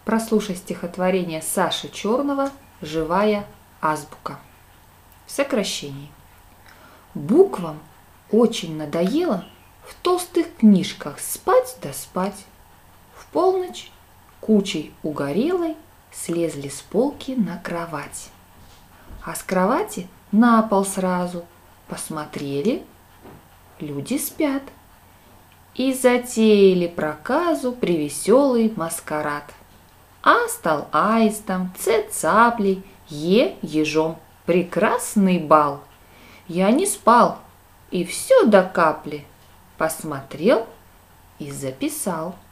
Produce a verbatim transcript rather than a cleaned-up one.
Прослушай стихотворение Саши Черного «Живая азбука». В сокращении. Буквам очень надоело в толстых книжках спать да спать. В полночь кучей угорелой слезли с полки на кровать. А с кровати на пол сразу посмотрели, люди спят. И затеяли проказу превеселый маскарад. А стал аистом, Ц цаплей, Е ежом. Прекрасный бал. Я не спал и все до капли посмотрел и записал.